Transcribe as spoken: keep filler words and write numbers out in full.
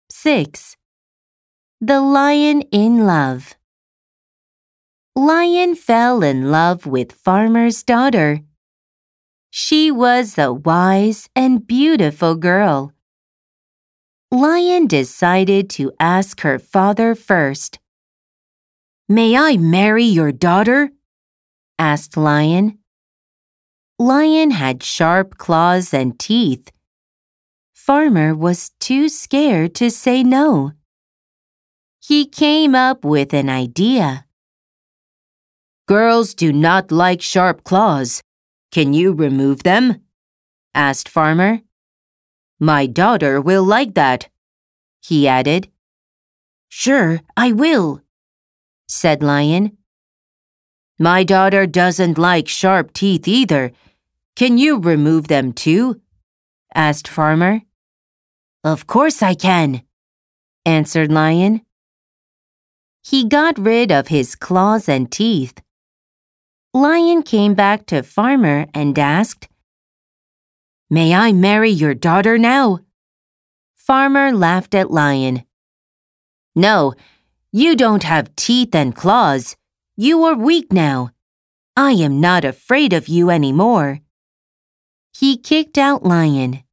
six. The Lion in Love. Lion fell in love with Farmer's daughter. She was a wise and beautiful girl. Lion decided to ask her father first. "May I marry your daughter?" asked Lion. Lion had sharp claws and teeth. Farmer was too scared to say no. He came up with an idea. "Girls do not like sharp claws. Can you remove them?" asked Farmer. "My daughter will like that," he added. "Sure, I will," said Lion. "My daughter doesn't like sharp teeth either. Can you remove them too?" asked Farmer. "Of course I can," answered Lion. He got rid of his claws and teeth. Lion came back to Farmer and asked, "May I marry your daughter now?" Farmer laughed at Lion. "No, you don't have teeth and claws. You are weak now. I am not afraid of you anymore." He kicked out Lion.